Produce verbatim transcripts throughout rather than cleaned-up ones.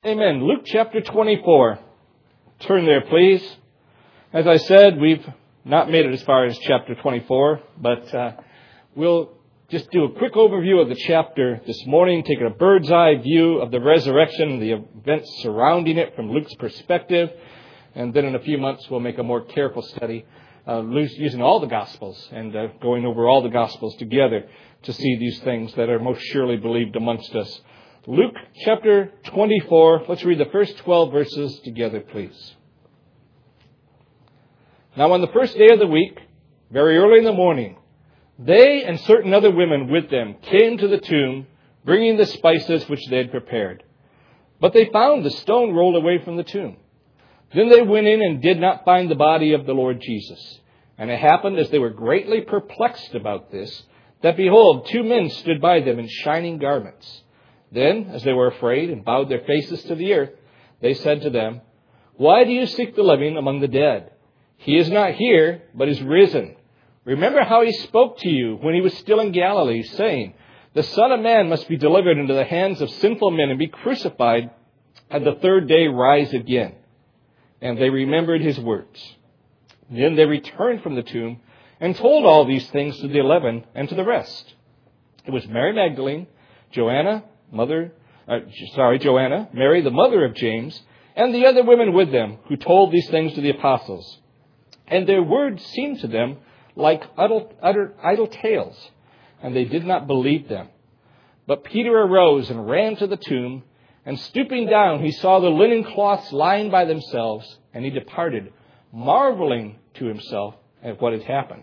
Amen. Luke chapter twenty-four. Turn there, please. As I said, we've not made it as far as chapter twenty-four, but uh, we'll just do a quick overview of the chapter this morning, taking a bird's eye view of the resurrection, the events surrounding it from Luke's perspective, and then in a few months we'll make a more careful study uh, using all the Gospels and uh, going over all the Gospels together to see these things that are most surely believed amongst us. Luke chapter twenty-four, let's read the first twelve verses together, please. Now on the first day of the week, very early in the morning, they and certain other women with them came to the tomb, bringing the spices which they had prepared. But they found the stone rolled away from the tomb. Then they went in and did not find the body of the Lord Jesus. And it happened, as they were greatly perplexed about this, that behold, two men stood by them in shining garments. Then, as they were afraid and bowed their faces to the earth, they said to them, "Why do you seek the living among the dead? He is not here, but is risen. Remember how he spoke to you when he was still in Galilee, saying, 'The Son of Man must be delivered into the hands of sinful men and be crucified, and the third day rise again.' And they remembered his words. Then they returned from the tomb and told all these things to the eleven and to the rest. It was Mary Magdalene, Joanna, mother, uh, sorry, Joanna, Mary, the mother of James, and the other women with them who told these things to the apostles. And their words seemed to them like idle, utter, idle tales, and they did not believe them. But Peter arose and ran to the tomb, and stooping down, he saw the linen cloths lying by themselves, and he departed, marveling to himself at what had happened."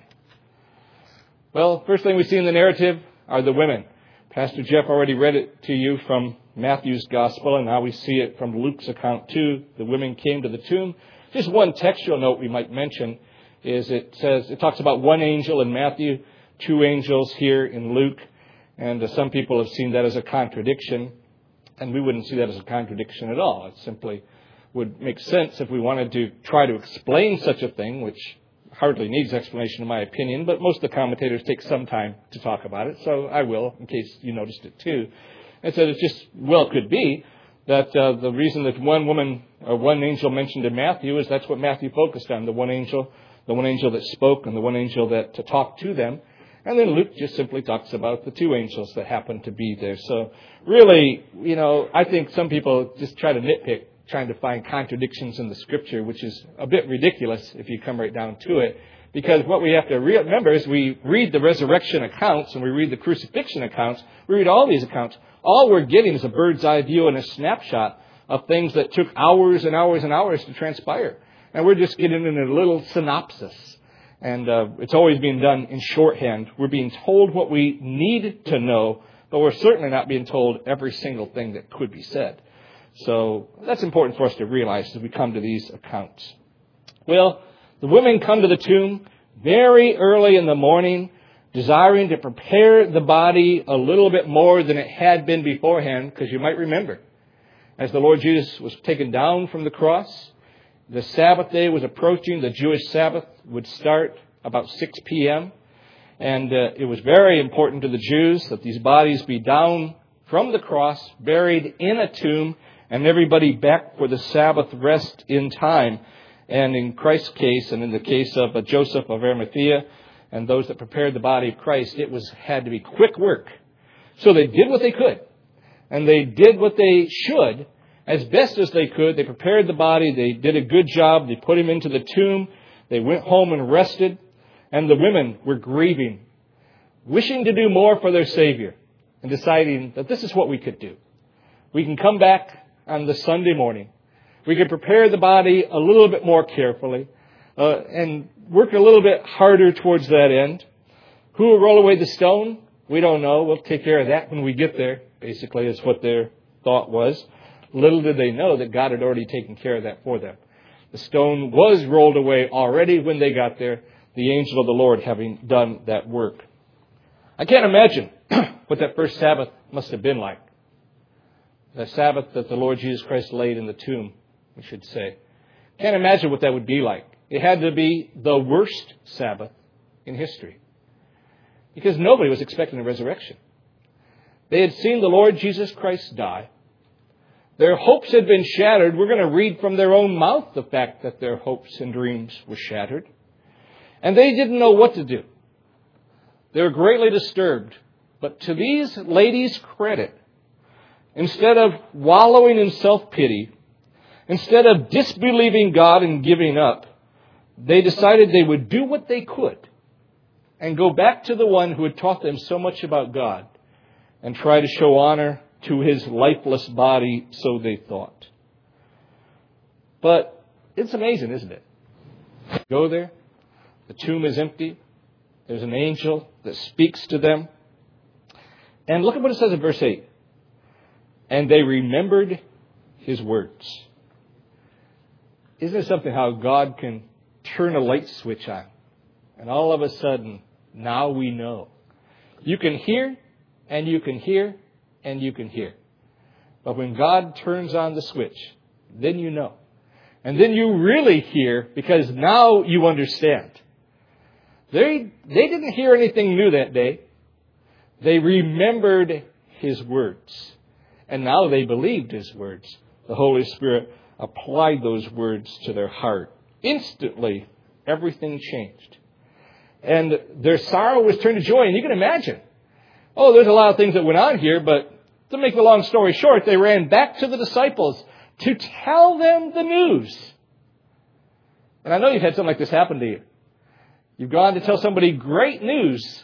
Well, first thing we see in the narrative are the women. Pastor Jeff already read it to you from Matthew's gospel, and now we see it from Luke's account too. The women came to the tomb. Just one textual note we might mention is it says, it talks about one angel in Matthew, two angels here in Luke, and uh, some people have seen that as a contradiction, and we wouldn't see that as a contradiction at all. It simply would make sense if we wanted to try to explain such a thing, which hardly needs explanation in my opinion, but most of the commentators take some time to talk about it, so I will, in case you noticed it too. And so it just, well, it could be that uh, the reason that one woman or one angel mentioned in Matthew is that's what Matthew focused on, the one angel, the one angel that spoke and the one angel that to talked to them. And then Luke just simply talks about the two angels that happened to be there. So really, you know, I think some people just try to nitpick, trying to find contradictions in the Scripture, which is a bit ridiculous if you come right down to it. Because what we have to remember is we read the resurrection accounts and we read the crucifixion accounts, we read all these accounts. All we're getting is a bird's eye view and a snapshot of things that took hours and hours and hours to transpire. And we're just getting in a little synopsis. And uh, it's always being done in shorthand. We're being told what we need to know, but we're certainly not being told every single thing that could be said. So that's important for us to realize as we come to these accounts. Well, the women come to the tomb very early in the morning, desiring to prepare the body a little bit more than it had been beforehand, because you might remember, as the Lord Jesus was taken down from the cross, the Sabbath day was approaching. The Jewish Sabbath would start about six p.m., and uh, it was very important to the Jews that these bodies be down from the cross, buried in a tomb, and everybody back for the Sabbath rest in time. And in Christ's case, and in the case of uh, Joseph of Arimathea and those that prepared the body of Christ, it was had to be quick work. So they did what they could, and they did what they should as best as they could. They prepared the body. They did a good job. They put him into the tomb. They went home and rested, and the women were grieving, wishing to do more for their Savior, and deciding that this is what we could do. We can come back on the Sunday morning. We can prepare the body a little bit more carefully uh, and work a little bit harder towards that end. Who will roll away the stone? We don't know. We'll take care of that when we get there, basically is what their thought was. Little did they know that God had already taken care of that for them. The stone was rolled away already when they got there, the angel of the Lord having done that work. I can't imagine what that first Sabbath must have been like. The Sabbath that the Lord Jesus Christ laid in the tomb, we should say. Can't imagine what that would be like. It had to be the worst Sabbath in history, because nobody was expecting a resurrection. They had seen the Lord Jesus Christ die. Their hopes had been shattered. We're going to read from their own mouth the fact that their hopes and dreams were shattered. And they didn't know what to do. They were greatly disturbed. But to these ladies' credit, instead of wallowing in self-pity, instead of disbelieving God and giving up, they decided they would do what they could and go back to the one who had taught them so much about God and try to show honor to his lifeless body, so they thought. But it's amazing, isn't it? Go there. The tomb is empty. There's an angel that speaks to them. And look at what it says in verse eight. And they remembered his words. Isn't it something how God can turn a light switch on? And all of a sudden, now we know. You can hear, and you can hear, and you can hear. But when God turns on the switch, then you know. And then you really hear, because now you understand. They, they didn't hear anything new that day. They remembered his words. And now they believed his words. The Holy Spirit applied those words to their heart. Instantly, everything changed. And their sorrow was turned to joy. And you can imagine. Oh, there's a lot of things that went on here, but to make the long story short, they ran back to the disciples to tell them the news. And I know you've had something like this happen to you. You've gone to tell somebody great news,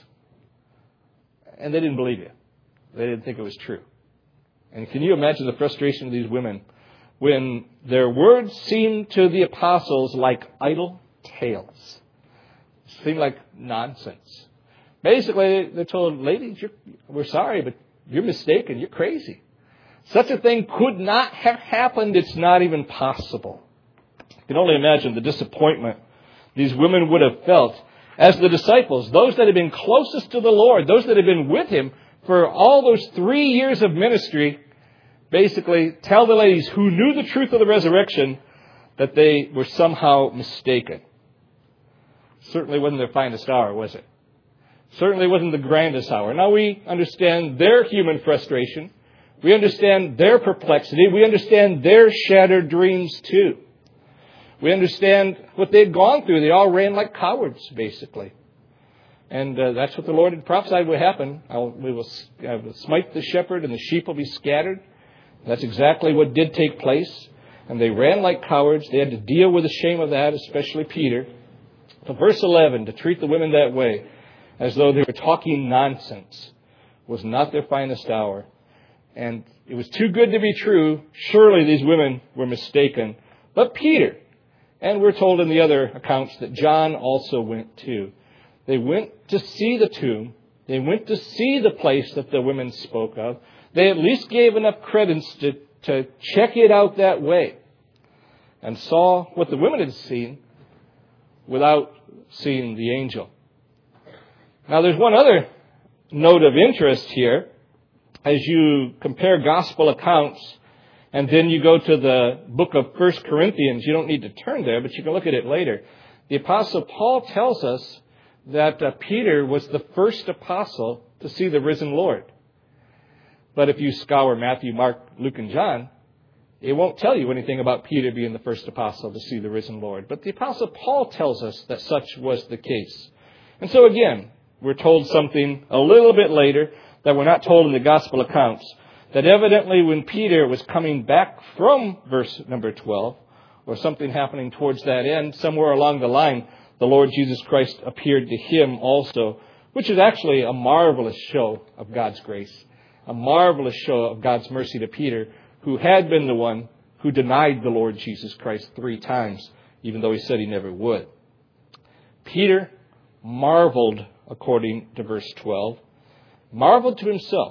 and they didn't believe you. They didn't think it was true. And can you imagine the frustration of these women when their words seemed to the apostles like idle tales? It seemed like nonsense. Basically, they're told, ladies, you're, we're sorry, but you're mistaken. You're crazy. Such a thing could not have happened. It's not even possible. You can only imagine the disappointment these women would have felt as the disciples, those that had been closest to the Lord, those that had been with him for all those three years of ministry, basically tell the ladies who knew the truth of the resurrection that they were somehow mistaken. Certainly wasn't their finest hour, was it? Certainly wasn't the grandest hour. Now we understand their human frustration. We understand their perplexity. We understand their shattered dreams too. We understand what they had gone through. They all ran like cowards, basically. And uh, that's what the Lord had prophesied would happen. I'll, we will, I will smite the shepherd and the sheep will be scattered. That's exactly what did take place. And they ran like cowards. They had to deal with the shame of that, especially Peter. But verse eleven, to treat the women that way, as though they were talking nonsense, was not their finest hour. And it was too good to be true. Surely these women were mistaken. But Peter, and we're told in the other accounts that John also went too. They went to see the tomb. They went to see the place that the women spoke of. They at least gave enough credence to, to check it out that way. And saw what the women had seen without seeing the angel. Now, there's one other note of interest here. As you compare gospel accounts, and then you go to the book of First Corinthians, you don't need to turn there, but you can look at it later. The Apostle Paul tells us that uh, Peter was the first apostle to see the risen Lord. But if you scour Matthew, Mark, Luke, and John, it won't tell you anything about Peter being the first apostle to see the risen Lord. But the Apostle Paul tells us that such was the case. And so again, we're told something a little bit later that we're not told in the gospel accounts, that evidently when Peter was coming back from verse number twelve, or something happening towards that end, somewhere along the line, the Lord Jesus Christ appeared to him also, which is actually a marvelous show of God's grace, a marvelous show of God's mercy to Peter, who had been the one who denied the Lord Jesus Christ three times, even though he said he never would. Peter marveled, according to verse twelve, marveled to himself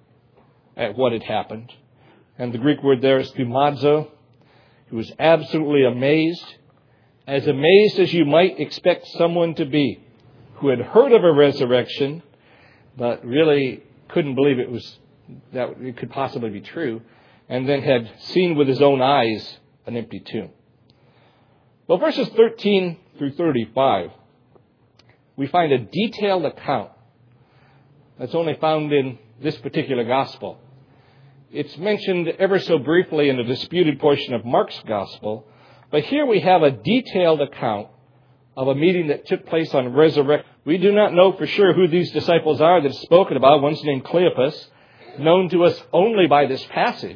at what had happened. And the Greek word there is thumazo. He was absolutely amazed, as amazed as you might expect someone to be who had heard of a resurrection, but really couldn't believe it was that it could possibly be true, and then had seen with his own eyes an empty tomb. Well, verses thirteen through thirty-five, we find a detailed account that's only found in this particular gospel. It's mentioned ever so briefly in the disputed portion of Mark's Gospel, but here we have a detailed account of a meeting that took place on resurrection. We do not know for sure who these disciples are that are spoken about. One's named Cleopas, known to us only by this passage.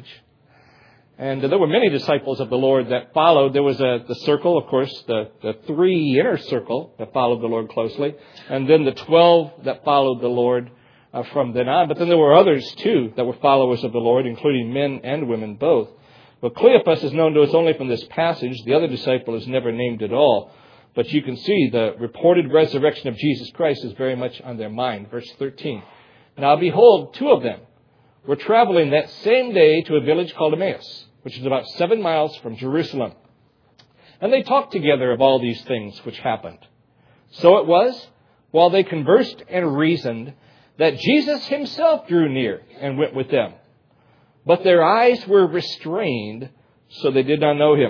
And there were many disciples of the Lord that followed. There was a, the circle, of course, the, the three inner circle that followed the Lord closely, and then the twelve that followed the Lord uh, from then on. But then there were others, too, that were followers of the Lord, including men and women both. But Cleopas is known to us only from this passage. The other disciple is never named at all. But you can see the reported resurrection of Jesus Christ is very much on their mind. Verse thirteen. Now behold, two of them were traveling that same day to a village called Emmaus, which is about seven miles from Jerusalem. And they talked together of all these things which happened. So it was, while they conversed and reasoned, that Jesus himself drew near and went with them. But their eyes were restrained, so they did not know him.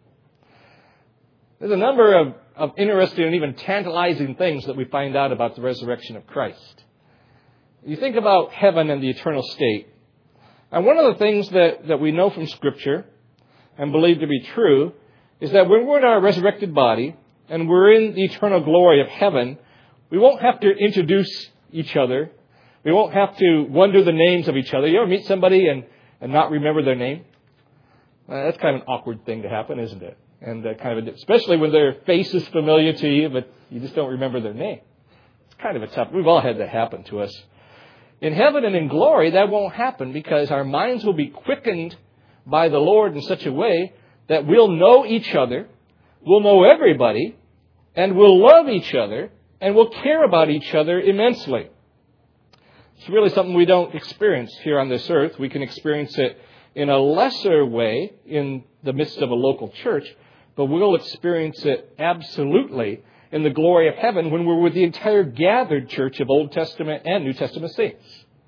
There's a number of, of interesting and even tantalizing things that we find out about the resurrection of Christ. You think about heaven and the eternal state. And one of the things that, that we know from Scripture and believe to be true is that when we're in our resurrected body and we're in the eternal glory of heaven, we won't have to introduce each other. We won't have to wonder the names of each other. You ever meet somebody and, and not remember their name? Uh, that's kind of an awkward thing to happen, isn't it? And uh, kind of, a, especially when their face is familiar to you, but you just don't remember their name. It's kind of a tough. We've all had that happen to us. In heaven and in glory, that won't happen because our minds will be quickened by the Lord in such a way that we'll know each other, we'll know everybody, and we'll love each other, and we'll care about each other immensely. It's really something we don't experience here on this earth. We can experience it in a lesser way in the midst of a local church, but we'll experience it absolutely in the glory of heaven when we're with the entire gathered church of Old Testament and New Testament saints.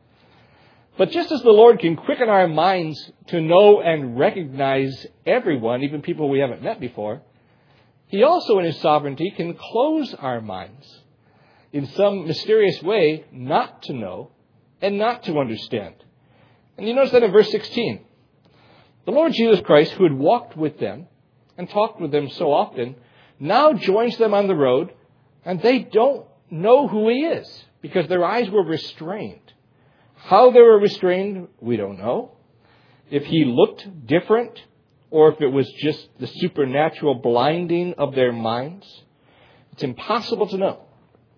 But just as the Lord can quicken our minds to know and recognize everyone, even people we haven't met before, He also in His sovereignty can close our minds in some mysterious way not to know and not to understand. And you notice that in verse sixteen. The Lord Jesus Christ, who had walked with them and talked with them so often, now joins them on the road, and they don't know who He is because their eyes were restrained. How they were restrained, we don't know. If He looked different, or if it was just the supernatural blinding of their minds, it's impossible to know.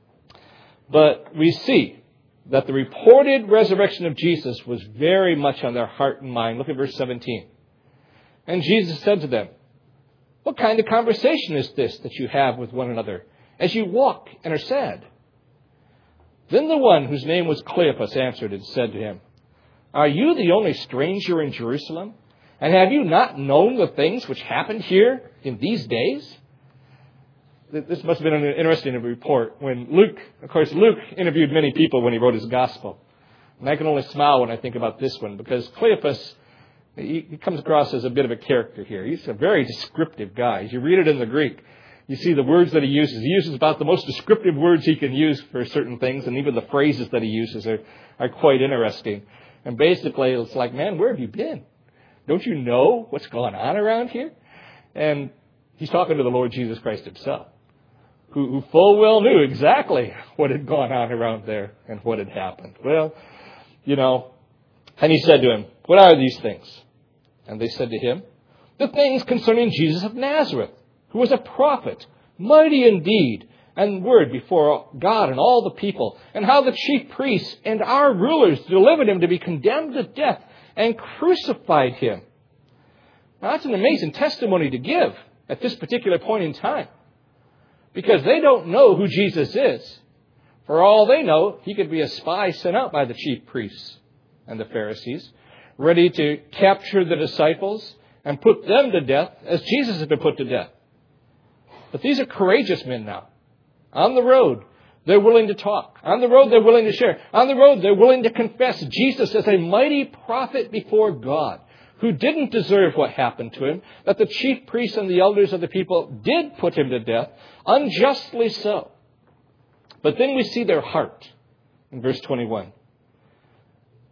But we see that the reported resurrection of Jesus was very much on their heart and mind. Look at verse seventeen. And Jesus said to them, "What kind of conversation is this that you have with one another as you walk and are sad?" Then the one whose name was Cleopas answered and said to him, "Are you the only stranger in Jerusalem? And have you not known the things which happened here in these days?" This must have been an interesting report when Luke, of course, Luke interviewed many people when he wrote his gospel. And I can only smile when I think about this one because Cleopas, he comes across as a bit of a character here. He's a very descriptive guy. As you read it in the Greek, you see the words that he uses. He uses about the most descriptive words he can use for certain things, and even the phrases that he uses are, are quite interesting. And basically, it's like, man, where have you been? Don't you know what's going on around here? And he's talking to the Lord Jesus Christ himself, who, who full well knew exactly what had gone on around there and what had happened. Well, you know, and he said to him, "What are these things?" And they said to him, "The things concerning Jesus of Nazareth, who was a prophet, mighty in deed and word before God and all the people, and how the chief priests and our rulers delivered him to be condemned to death and crucified him." Now, that's an amazing testimony to give at this particular point in time, because they don't know who Jesus is. For all they know, he could be a spy sent out by the chief priests and the Pharisees, ready to capture the disciples and put them to death as Jesus had been put to death. But these are courageous men now. On the road, they're willing to talk. On the road, they're willing to share. On the road, they're willing to confess Jesus as a mighty prophet before God, who didn't deserve what happened to him, that the chief priests and the elders of the people did put him to death, unjustly so. But then we see their heart in verse twenty-one.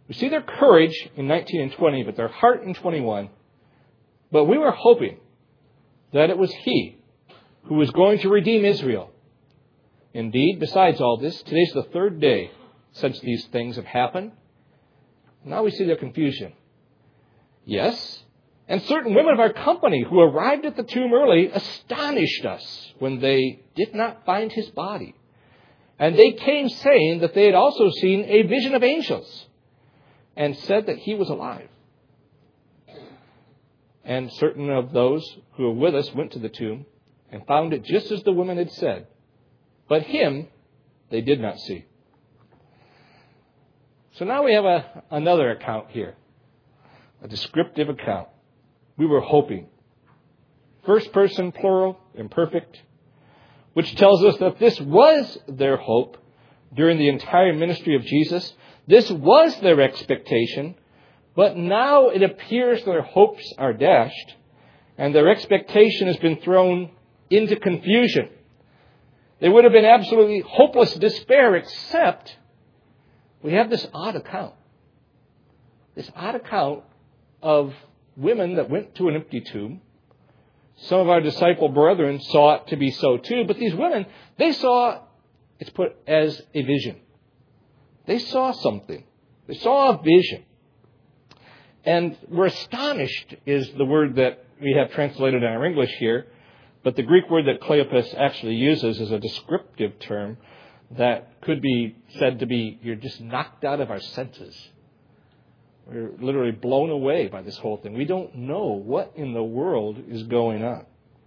We see their courage in nineteen and twenty, but their heart in twenty-one. But we were hoping that it was He who was going to redeem Israel. Indeed, besides all this, today's the third day since these things have happened. Now we see their confusion. Yes, and certain women of our company who arrived at the tomb early astonished us when they did not find His body. And they came saying that they had also seen a vision of angels and said that He was alive. And certain of those who were with us went to the tomb and found it just as the women had said. But Him they did not see. So now we have a, another account here, a descriptive account. We were hoping. First person, plural, imperfect, which tells us that this was their hope during the entire ministry of Jesus. This was their expectation, but now it appears their hopes are dashed and their expectation has been thrown into confusion. They would have been absolutely hopeless despair, except we have this odd account. This odd account of women that went to an empty tomb. Some of our disciple brethren saw it to be so too, but these women, they saw, it's put as a vision. They saw something. They saw a vision. And we're astonished is the word that we have translated in our English here, but the Greek word that Cleopas actually uses is a descriptive term that could be said to be, you're just knocked out of our senses. We're literally blown away by this whole thing. We don't know what in the world is going on.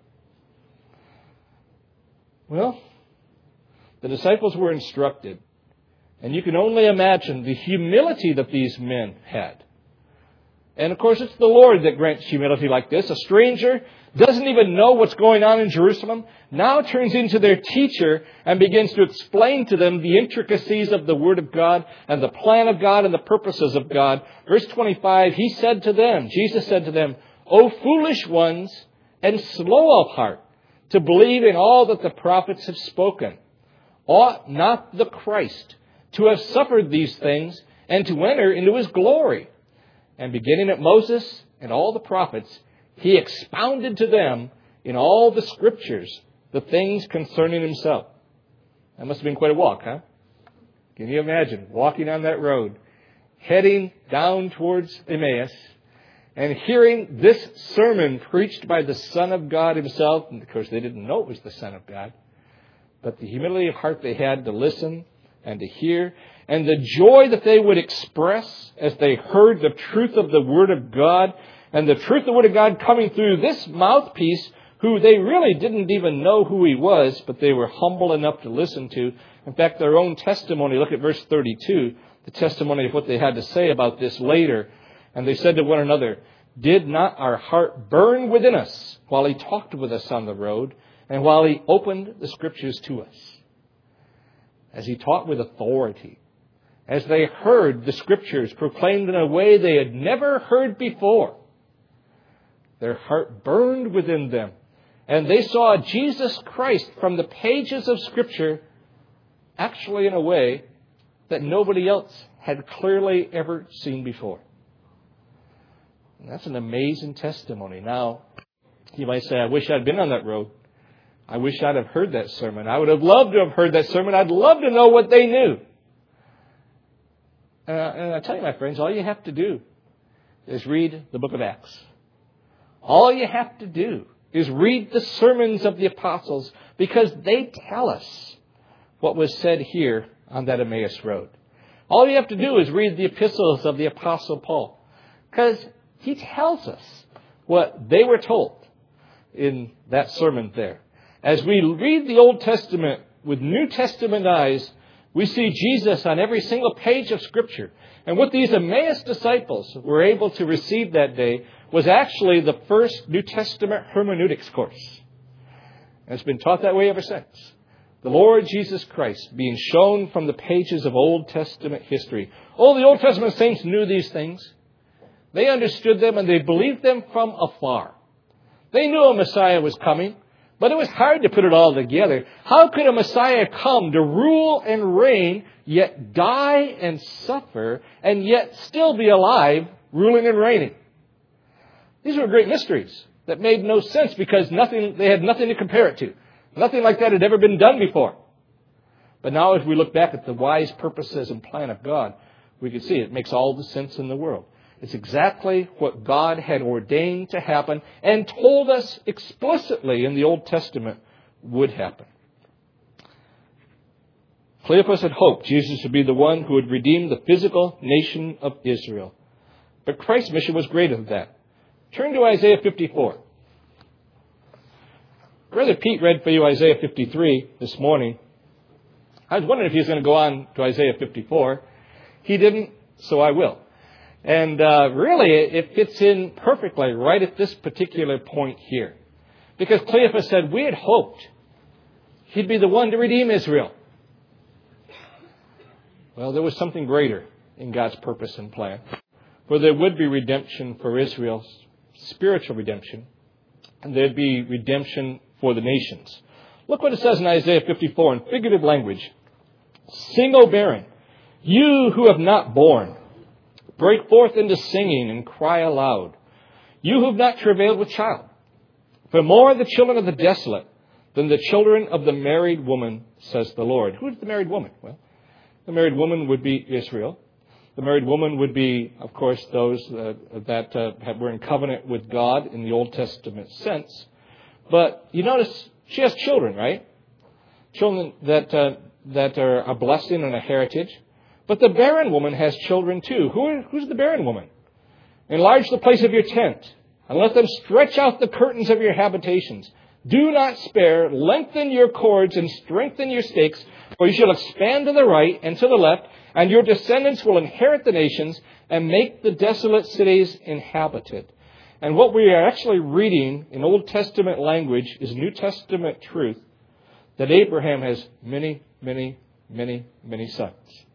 Well, the disciples were instructed, and you can only imagine the humility that these men had. And of course, it's the Lord that grants humility like this. A stranger doesn't even know what's going on in Jerusalem, now turns into their teacher and begins to explain to them the intricacies of the Word of God and the plan of God and the purposes of God. Verse twenty-five, He said to them, Jesus said to them, O foolish ones and slow of heart to believe in all that the prophets have spoken. Ought not the Christ to have suffered these things and to enter into His glory? And beginning at Moses and all the prophets, He expounded to them in all the Scriptures the things concerning Himself. That must have been quite a walk, huh? Can you imagine walking on that road, heading down towards Emmaus, and hearing this sermon preached by the Son of God Himself? And of course, they didn't know it was the Son of God. But the humility of heart they had to listen and to hear, and the joy that they would express as they heard the truth of the Word of God, and the truth of the Word of God coming through this mouthpiece, who they really didn't even know who he was, but they were humble enough to listen to. In fact, their own testimony, look at verse thirty-two, the testimony of what they had to say about this later. And they said to one another, did not our heart burn within us while he talked with us on the road, and while he opened the Scriptures to us? As he taught with authority, as they heard the Scriptures proclaimed in a way they had never heard before, their heart burned within them, and they saw Jesus Christ from the pages of Scripture actually in a way that nobody else had clearly ever seen before. And that's an amazing testimony. Now, you might say, I wish I'd been on that road. I wish I'd have heard that sermon. I would have loved to have heard that sermon. I'd love to know what they knew. Uh, and I tell you, my friends, all you have to do is read the book of Acts. All you have to do is read the sermons of the apostles, because they tell us what was said here on that Emmaus road. All you have to do is read the epistles of the Apostle Paul, because he tells us what they were told in that sermon there. As we read the Old Testament with New Testament eyes, we see Jesus on every single page of Scripture. And what these Emmaus disciples were able to receive that day was actually the first New Testament hermeneutics course. And it's been taught that way ever since. The Lord Jesus Christ being shown from the pages of Old Testament history. All the Old Testament saints knew these things. They understood them and they believed them from afar. They knew a Messiah was coming. But it was hard to put it all together. How could a Messiah come to rule and reign, yet die and suffer, and yet still be alive, ruling and reigning? These were great mysteries that made no sense because nothing, they had nothing to compare it to. Nothing like that had ever been done before. But now as we look back at the wise purposes and plan of God, we can see it makes all the sense in the world. It's exactly what God had ordained to happen and told us explicitly in the Old Testament would happen. Cleopas had hoped Jesus would be the one who would redeem the physical nation of Israel. But Christ's mission was greater than that. Turn to Isaiah fifty-four. Brother Pete read for you Isaiah fifty-three this morning. I was wondering if he was going to go on to Isaiah fifty-four. He didn't, so I will. And uh, really, it fits in perfectly right at this particular point here. Because Cleopas said, we had hoped he'd be the one to redeem Israel. Well, there was something greater in God's purpose and plan. For there would be redemption for Israel, spiritual redemption, and there'd be redemption for the nations. Look what it says in Isaiah fifty-four in figurative language. Sing, O barren, you who have not borne. Break forth into singing and cry aloud, you who have not travailed with child. For more are the children of the desolate than the children of the married woman, says the Lord. Who is the married woman? Well, the married woman would be Israel. The married woman would be, of course, those uh, that uh, were in covenant with God in the Old Testament sense. But you notice she has children, right? Children that uh, that are a blessing and a heritage. But the barren woman has children too. Who are, who's the barren woman? Enlarge the place of your tent, and let them stretch out the curtains of your habitations. Do not spare, lengthen your cords and strengthen your stakes, for you shall expand to the right and to the left, and your descendants will inherit the nations and make the desolate cities inhabited. And what we are actually reading in Old Testament language is New Testament truth, that Abraham has many, many, many, many sons.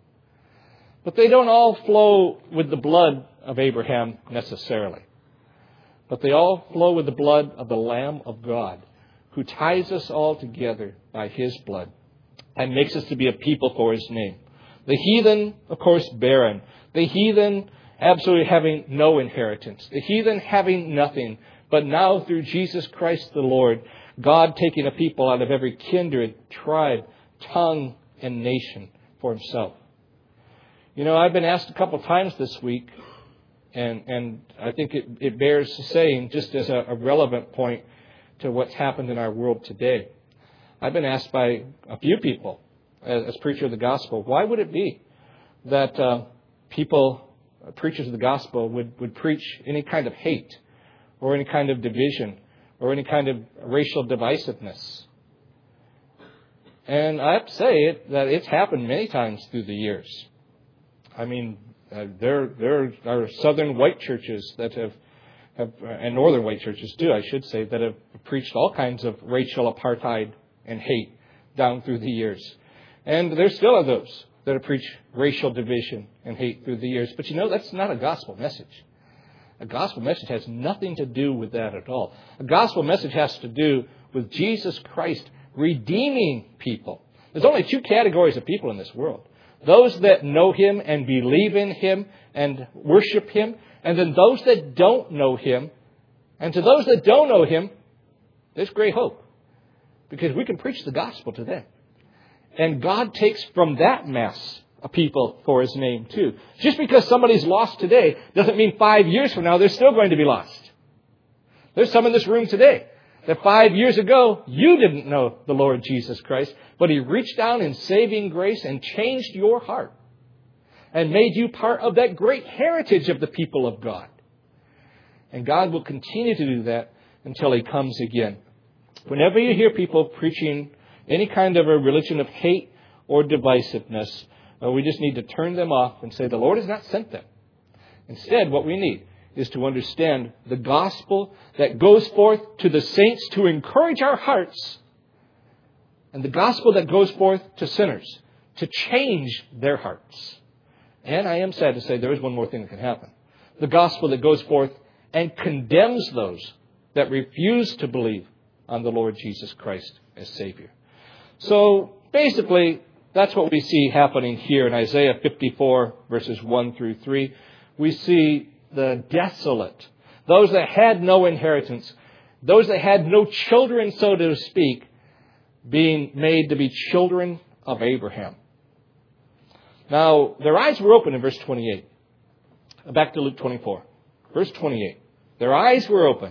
But they don't all flow with the blood of Abraham necessarily. But they all flow with the blood of the Lamb of God, who ties us all together by His blood and makes us to be a people for His name. The heathen, of course, barren. The heathen absolutely having no inheritance. The heathen having nothing. But now through Jesus Christ the Lord, God taking a people out of every kindred, tribe, tongue, and nation for Himself. You know, I've been asked a couple of times this week, and, and I think it, it bears saying just as a, a relevant point to what's happened in our world today. I've been asked by a few people, as, as preacher of the gospel, why would it be that uh, people, uh, preachers of the gospel, would, would preach any kind of hate or any kind of division or any kind of racial divisiveness? And I have to say it, that it's happened many times through the years. I mean, uh, there there are southern white churches that have, have uh, and northern white churches too, I should say, that have preached all kinds of racial apartheid and hate down through the years. And there still are those that have preached racial division and hate through the years. But you know, that's not a gospel message. A gospel message has nothing to do with that at all. A gospel message has to do with Jesus Christ redeeming people. There's only two categories of people in this world. Those that know Him and believe in Him and worship Him, and then those that don't know Him. And to those that don't know Him, there's great hope, because we can preach the gospel to them. And God takes from that mass of people for His name too. Just because somebody's lost today doesn't mean five years from now they're still going to be lost. There's some in this room today that five years ago, you didn't know the Lord Jesus Christ, but He reached down in saving grace and changed your heart and made you part of that great heritage of the people of God. And God will continue to do that until He comes again. Whenever you hear people preaching any kind of a religion of hate or divisiveness, we just need to turn them off and say, the Lord has not sent them. Instead, what we need is to understand the gospel that goes forth to the saints to encourage our hearts, and the gospel that goes forth to sinners to change their hearts. And I am sad to say there is one more thing that can happen. The gospel that goes forth and condemns those that refuse to believe on the Lord Jesus Christ as Savior. So basically, that's what we see happening here in Isaiah fifty-four, verses one through three. We see the desolate, those that had no inheritance, those that had no children, so to speak, being made to be children of Abraham. Now, their eyes were open in verse twenty-eight. Back to Luke twenty-four, verse twenty-eight. Their eyes were open.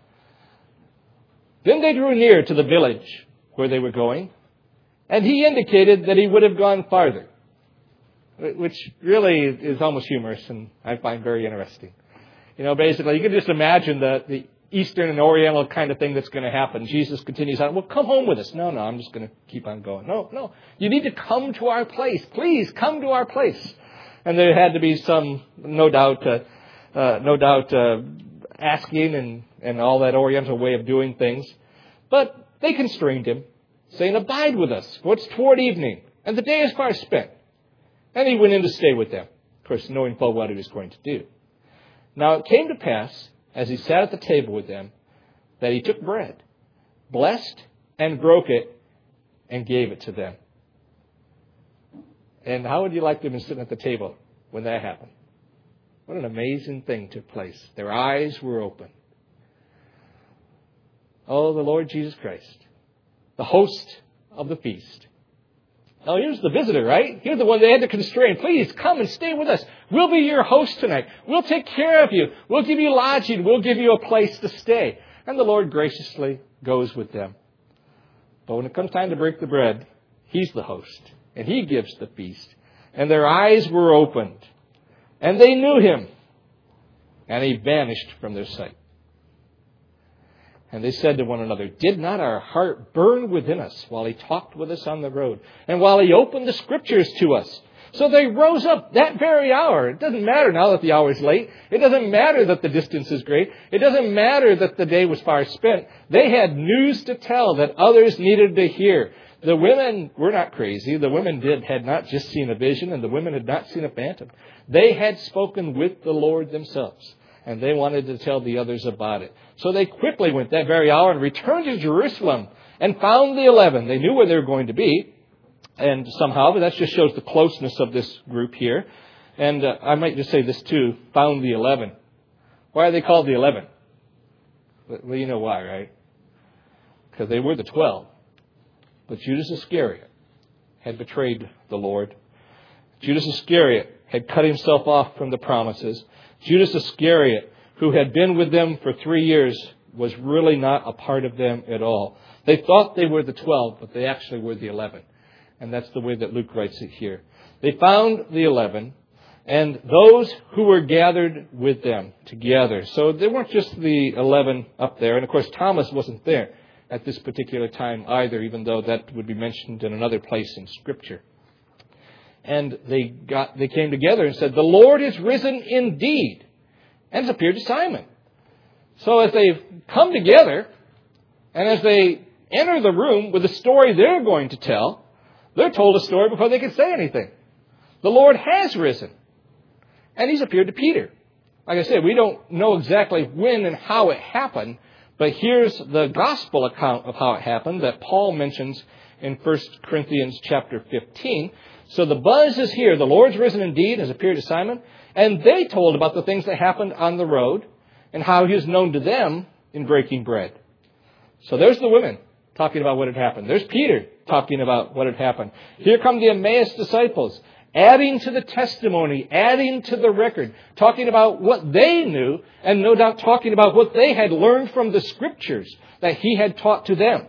Then they drew near to the village where they were going, and he indicated that he would have gone farther, which really is almost humorous and I find very interesting. You know, basically, you can just imagine the, the Eastern and Oriental kind of thing that's going to happen. Jesus continues on, well, come home with us. No, no, I'm just going to keep on going. No, no, you need to come to our place. Please come to our place. And there had to be some, no doubt, uh, uh, no doubt, uh, asking and, and all that Oriental way of doing things. But they constrained him, saying, abide with us, for it's toward evening, and the day is far spent. And he went in to stay with them, of course, knowing full what he was going to do. Now it came to pass, as he sat at the table with them, that he took bread, blessed and broke it, and gave it to them. And how would you like to have been sitting at the table when that happened? What an amazing thing took place. Their eyes were open. Oh, the Lord Jesus Christ, the host of the feast. Now, here's the visitor, right? Here's the one they had to constrain. Please come and stay with us. We'll be your host tonight. We'll take care of you. We'll give you lodging. We'll give you a place to stay. And the Lord graciously goes with them. But when it comes time to break the bread, he's the host. And he gives the feast. And their eyes were opened. And they knew him. And he vanished from their sight. And they said to one another, did not our heart burn within us while he talked with us on the road, and while he opened the Scriptures to us? So they rose up that very hour. It doesn't matter now that the hour is late. It doesn't matter that the distance is great. It doesn't matter that the day was far spent. They had news to tell that others needed to hear. The women were not crazy. The women did had not just seen a vision, and the women had not seen a phantom. They had spoken with the Lord themselves, and they wanted to tell the others about it. So they quickly went that very hour and returned to Jerusalem and found the eleven. They knew where they were going to be, and somehow, but that just shows the closeness of this group here. And uh, I might just say this too, found the eleven. Why are they called the eleven? Well, you know why, right? Because they were the twelve. But Judas Iscariot had betrayed the Lord. Judas Iscariot had cut himself off from the promises. Judas Iscariot, who had been with them for three years, was really not a part of them at all. They thought they were the twelve, but they actually were the eleven. And that's the way that Luke writes it here. They found the eleven and those who were gathered with them together. So they weren't just the eleven up there. And of course, Thomas wasn't there at this particular time either, even though that would be mentioned in another place in Scripture. And they got, they came together and said, the Lord is risen indeed, and has appeared to Simon. So as they come together, and as they enter the room with the story they're going to tell, they're told a story before they can say anything. The Lord has risen, and he's appeared to Peter. Like I said, we don't know exactly when and how it happened, but here's the gospel account of how it happened that Paul mentions in First Corinthians chapter fifteen. So the buzz is here. The Lord's risen indeed, has appeared to Simon. And they told about the things that happened on the road and how he was known to them in breaking bread. So there's the women talking about what had happened. There's Peter talking about what had happened. Here come the Emmaus disciples, adding to the testimony, adding to the record, talking about what they knew, and no doubt talking about what they had learned from the Scriptures that he had taught to them.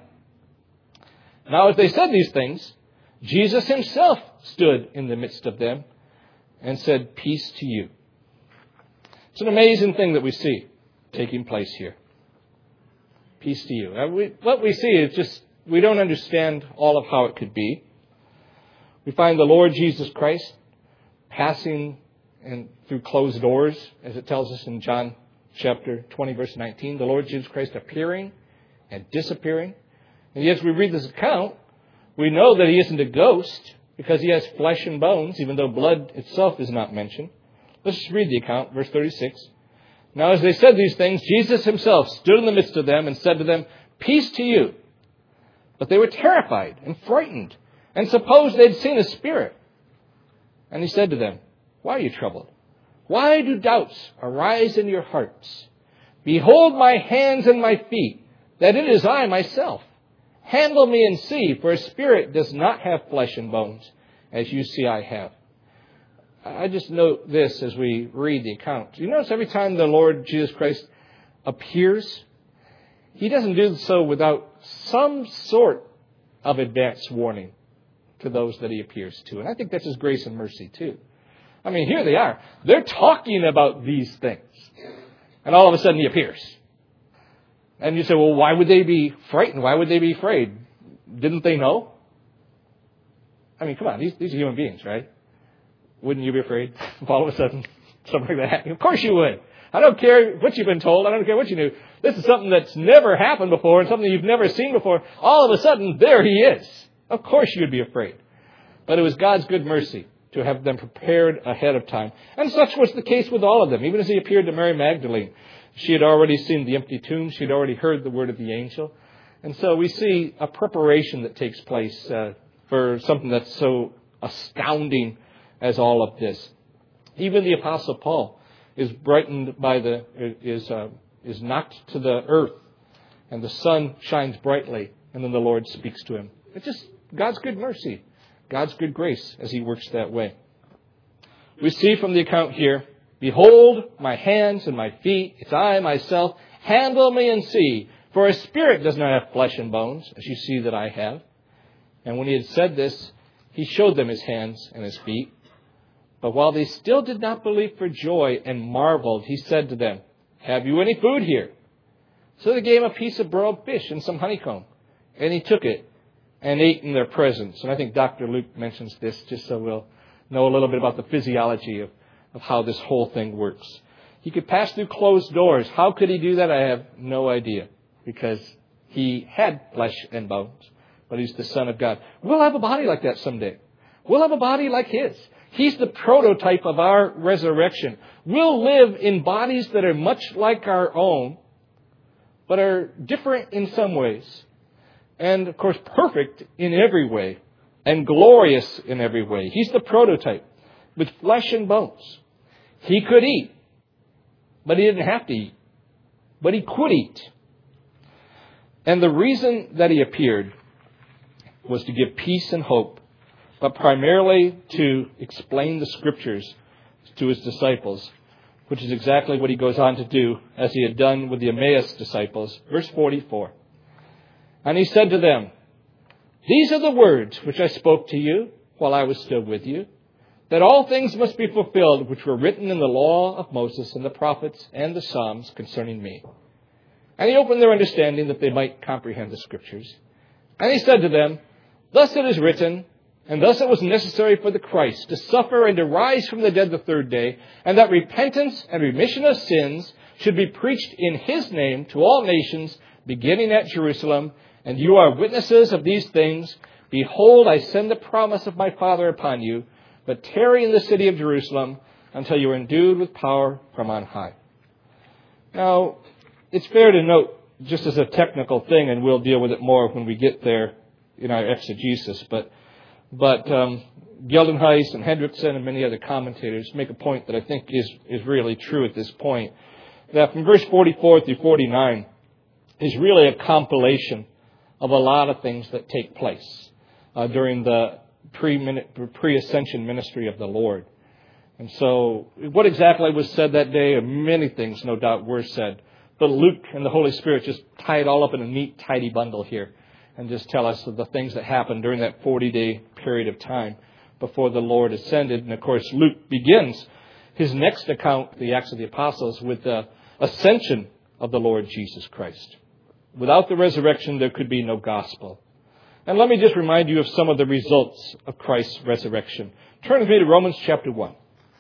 Now, as they said these things, Jesus himself stood in the midst of them and said, peace to you. It's an amazing thing that we see taking place here. Peace to you. Now, we, what we see is just, we don't understand all of how it could be. We find the Lord Jesus Christ passing and through closed doors, as it tells us in John chapter twenty, verse nineteen. The Lord Jesus Christ appearing and disappearing. And as we read this account, we know that he isn't a ghost because he has flesh and bones, even though blood itself is not mentioned. Let's just read the account, verse thirty-six. Now as they said these things, Jesus himself stood in the midst of them and said to them, Peace to you. But they were terrified and frightened and supposed they'd seen a spirit. And he said to them, why are you troubled? Why do doubts arise in your hearts? Behold my hands and my feet, that it is I myself. Handle me and see, for a spirit does not have flesh and bones, as you see I have. I just note this as we read the account. You notice every time the Lord Jesus Christ appears, he doesn't do so without some sort of advance warning to those that he appears to. And I think that's his grace and mercy too. I mean, here they are. They're talking about these things. And all of a sudden he appears. And you say, well, why would they be frightened? Why would they be afraid? Didn't they know? I mean, come on, these, these are human beings, right? Wouldn't you be afraid if all of a sudden something like that happened? Of course you would. I don't care what you've been told. I don't care what you knew. This is something that's never happened before and something you've never seen before. All of a sudden, there he is. Of course you'd be afraid. But it was God's good mercy to have them prepared ahead of time. And such was the case with all of them. Even as he appeared to Mary Magdalene, she had already seen the empty tomb. She had already heard the word of the angel. And so we see a preparation that takes place uh, for something that's so astounding as all of this. Even the Apostle Paul is brightened by the, is, uh, is knocked to the earth, and the sun shines brightly, and then the Lord speaks to him. It's just God's good mercy, God's good grace as he works that way. We see from the account here, behold my hands and my feet, it's I myself, handle me and see, for a spirit does not have flesh and bones, as you see that I have. And when he had said this, he showed them his hands and his feet. But while they still did not believe for joy and marveled, he said to them, have you any food here? So they gave him a piece of broiled fish and some honeycomb. And he took it and ate in their presence. And I think Doctor Luke mentions this just so we'll know a little bit about the physiology of, of how this whole thing works. He could pass through closed doors. How could he do that? I have no idea. Because he had flesh and bones. But he's the Son of God. We'll have a body like that someday. We'll have a body like his. He's the prototype of our resurrection. We'll live in bodies that are much like our own, but are different in some ways. And, of course, perfect in every way, and glorious in every way. He's the prototype with flesh and bones. He could eat, but he didn't have to eat. But he could eat. And the reason that he appeared was to give peace and hope, but primarily to explain the Scriptures to his disciples, which is exactly what he goes on to do as he had done with the Emmaus disciples. Verse forty-four. And he said to them, these are the words which I spoke to you while I was still with you, that all things must be fulfilled which were written in the law of Moses and the prophets and the Psalms concerning me. And he opened their understanding that they might comprehend the Scriptures. And he said to them, thus it is written, and thus it was necessary for the Christ to suffer and to rise from the dead the third day, and that repentance and remission of sins should be preached in his name to all nations, beginning at Jerusalem. And you are witnesses of these things. Behold, I send the promise of my Father upon you, but tarry in the city of Jerusalem until you are endued with power from on high. Now, it's fair to note, just as a technical thing, and we'll deal with it more when we get there in our exegesis, but But um, Geldenhuis and Hendrickson and many other commentators make a point that I think is, is really true at this point. That from verse forty-four through forty-nine is really a compilation of a lot of things that take place uh, during the pre-ascension ministry of the Lord. And so what exactly was said that day, and many things no doubt were said. But Luke and the Holy Spirit just tie it all up in a neat, tidy bundle here. And just tell us of the things that happened during that forty-day period of time before the Lord ascended. And, of course, Luke begins his next account, the Acts of the Apostles, with the ascension of the Lord Jesus Christ. Without the resurrection, there could be no gospel. And let me just remind you of some of the results of Christ's resurrection. Turn with me to Romans chapter one.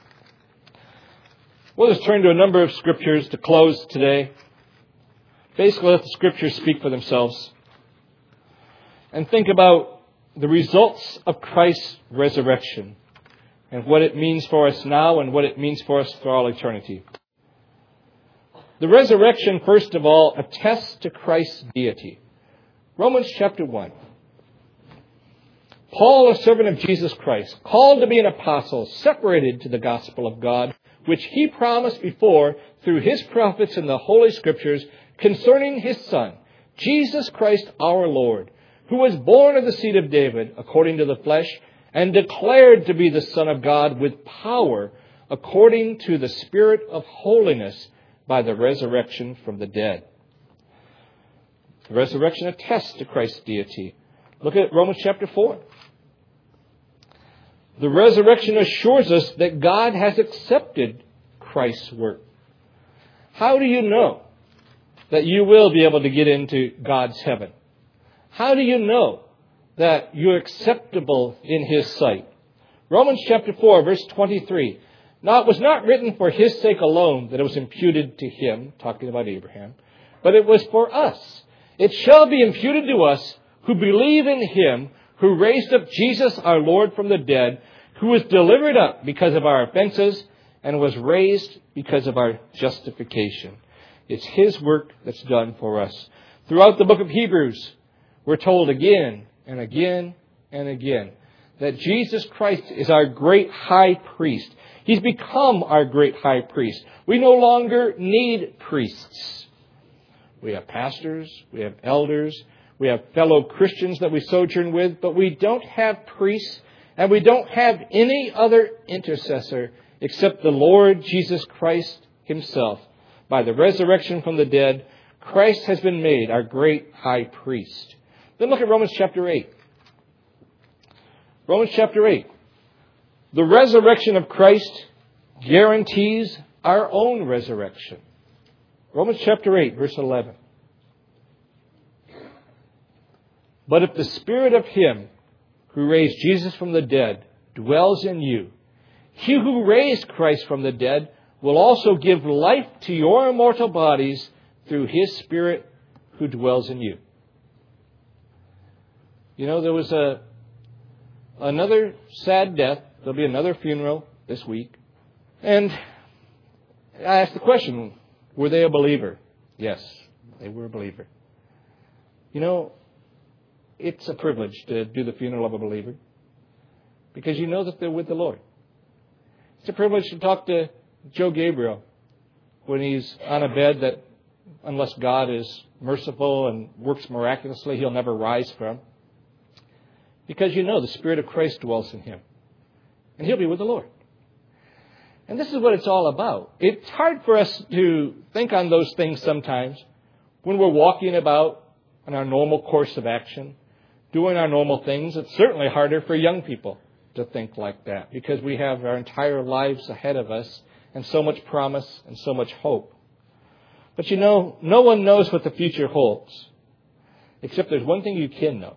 We'll just turn to a number of scriptures to close today. Basically, let the scriptures speak for themselves. And think about the results of Christ's resurrection and what it means for us now and what it means for us for all eternity. The resurrection, first of all, attests to Christ's deity. Romans chapter one. Paul, a servant of Jesus Christ, called to be an apostle, separated to the gospel of God, which he promised before through his prophets in the Holy Scriptures concerning his Son, Jesus Christ our Lord, who was born of the seed of David according to the flesh, and declared to be the Son of God with power according to the Spirit of holiness by the resurrection from the dead. The resurrection attests to Christ's deity. Look at Romans chapter four. The resurrection assures us that God has accepted Christ's work. How do you know that you will be able to get into God's heaven? How do you know that you're acceptable in His sight? Romans chapter four, verse twenty-three. Now it was not written for His sake alone that it was imputed to Him, talking about Abraham, but it was for us. It shall be imputed to us who believe in Him who raised up Jesus our Lord from the dead, who was delivered up because of our offenses and was raised because of our justification. It's His work that's done for us. Throughout the book of Hebrews, we're told again and again and again that Jesus Christ is our great high priest. He's become our great high priest. We no longer need priests. We have pastors, we have elders, we have fellow Christians that we sojourn with, but we don't have priests and we don't have any other intercessor except the Lord Jesus Christ Himself. By the resurrection from the dead, Christ has been made our great high priest. Then look at Romans chapter eight. Romans chapter eight. The resurrection of Christ guarantees our own resurrection. Romans chapter eight, verse eleven. But if the Spirit of Him who raised Jesus from the dead dwells in you, He who raised Christ from the dead will also give life to your immortal bodies through His Spirit who dwells in you. You know, there was a another sad death. There'll be another funeral this week. And I asked the question, were they a believer? Yes, they were a believer. You know, it's a privilege to do the funeral of a believer because you know that they're with the Lord. It's a privilege to talk to Joe Gabriel when he's on a bed that, unless God is merciful and works miraculously, he'll never rise from. Because you know the Spirit of Christ dwells in him. And he'll be with the Lord. And this is what it's all about. It's hard for us to think on those things sometimes when we're walking about on our normal course of action, doing our normal things. It's certainly harder for young people to think like that because we have our entire lives ahead of us and so much promise and so much hope. But you know, no one knows what the future holds, except there's one thing you can know.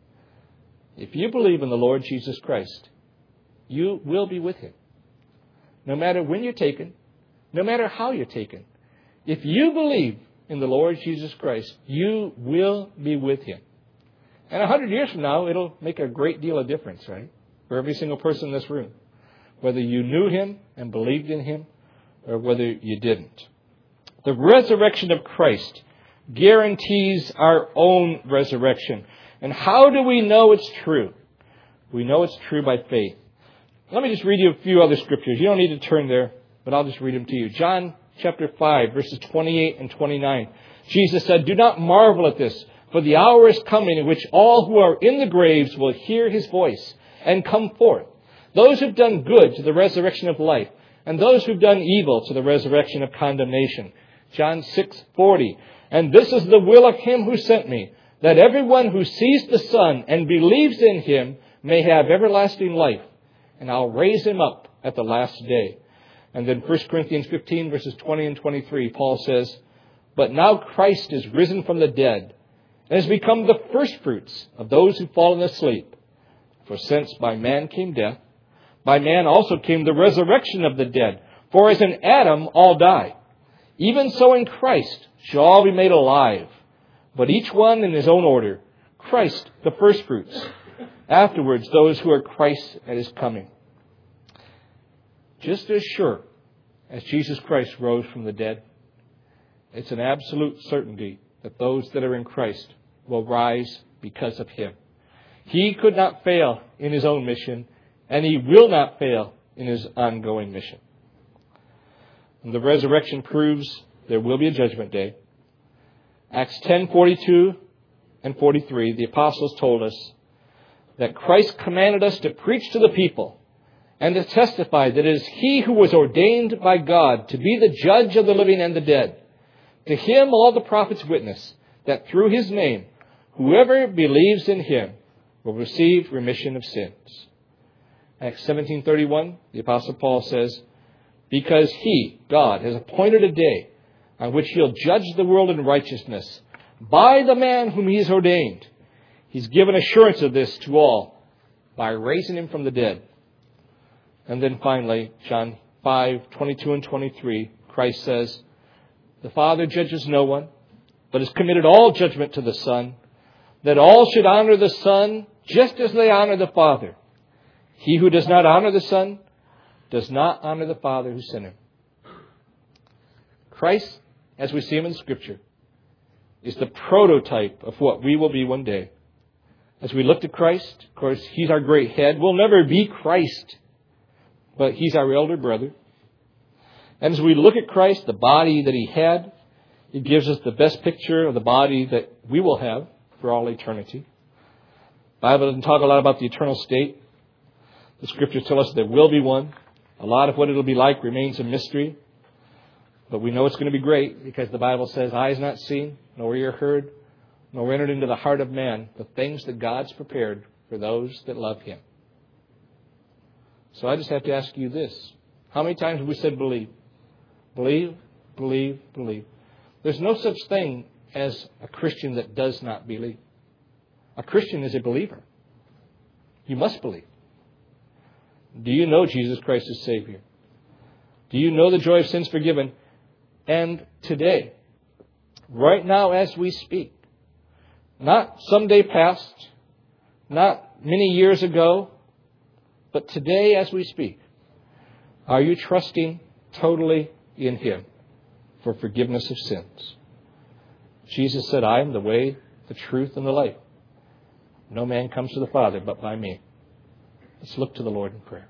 If you believe in the Lord Jesus Christ, you will be with Him. No matter when you're taken, no matter how you're taken. If you believe in the Lord Jesus Christ, you will be with Him. And a hundred years from now, it'll make a great deal of difference, right? For every single person in this room. Whether you knew Him and believed in Him, or whether you didn't. The resurrection of Christ guarantees our own resurrection. And how do we know it's true? We know it's true by faith. Let me just read you a few other scriptures. You don't need to turn there, but I'll just read them to you. John chapter five, verses twenty-eight and twenty-nine. Jesus said, "Do not marvel at this, for the hour is coming in which all who are in the graves will hear His voice and come forth. Those who've done good to the resurrection of life, and those who've done evil to the resurrection of condemnation." John six forty. "And this is the will of Him who sent me, that everyone who sees the Son and believes in Him may have everlasting life, and I'll raise him up at the last day." And then First Corinthians fifteen, verses twenty and twenty-three, Paul says, "But now Christ is risen from the dead, and has become the firstfruits of those who've fallen asleep. For since by man came death, by man also came the resurrection of the dead. For as in Adam all die, even so in Christ shall all be made alive. But each one in his own order. Christ the firstfruits. Afterwards those who are Christ's at His coming." Just as sure as Jesus Christ rose from the dead, it's an absolute certainty that those that are in Christ will rise because of him. He could not fail in his own mission, and he will not fail in his ongoing mission. And the resurrection proves there will be a judgment day. Acts ten forty-two and forty-three, the apostles told us that Christ commanded us to preach to the people and to testify that it is he who was ordained by God to be the judge of the living and the dead. To him all the prophets witness that through his name, whoever believes in him will receive remission of sins. Acts seventeen thirty-one, the apostle Paul says, because he, God, has appointed a day on which he'll judge the world in righteousness by the man whom he has ordained. He's given assurance of this to all by raising him from the dead. And then finally, John five twenty-two and twenty-three, Christ says, the Father judges no one, but has committed all judgment to the Son, that all should honor the Son just as they honor the Father. He who does not honor the Son does not honor the Father who sent him. Christ, as we see him in Scripture, is the prototype of what we will be one day. As we look to Christ, of course, he's our great head. We'll never be Christ, but he's our elder brother. And as we look at Christ, the body that he had, it gives us the best picture of the body that we will have for all eternity. The Bible doesn't talk a lot about the eternal state. The Scriptures tell us there will be one. A lot of what it'll be like remains a mystery. But we know it's going to be great because the Bible says, eyes not seen, nor ear heard, nor entered into the heart of man, the things that God's prepared for those that love him. So I just have to ask you this. How many times have we said believe? Believe, believe, believe. There's no such thing as a Christian that does not believe. A Christian is a believer. You must believe. Do you know Jesus Christ as Savior? Do you know the joy of sins forgiven? And today, right now as we speak, not someday past, not many years ago, but today as we speak, are you trusting totally in him for forgiveness of sins? Jesus said, I am the way, the truth, and the life. No man comes to the Father but by me. Let's look to the Lord in prayer.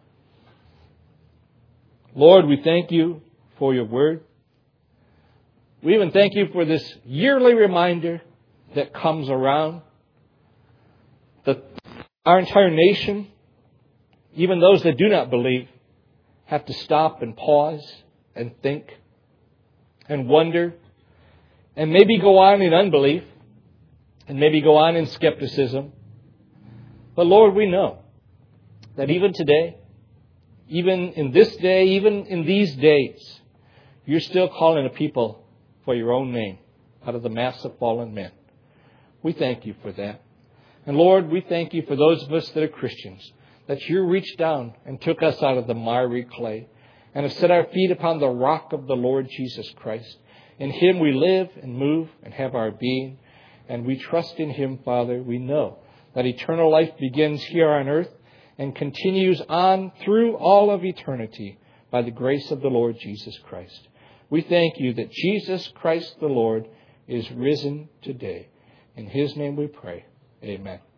Lord, we thank you for your word. We even thank you for this yearly reminder that comes around that our entire nation, even those that do not believe, have to stop and pause and think and wonder and maybe go on in unbelief and maybe go on in skepticism. But Lord, we know that even today, even in this day, even in these days, you're still calling a people for your own name out of the mass of fallen men. We thank you for that. And Lord, we thank you for those of us that are Christians, that you reached down and took us out of the miry clay and have set our feet upon the rock of the Lord Jesus Christ. In him we live and move and have our being, and we trust in him, Father. We know that eternal life begins here on earth and continues on through all of eternity by the grace of the Lord Jesus Christ. We thank you that Jesus Christ the Lord is risen today. In his name we pray. Amen.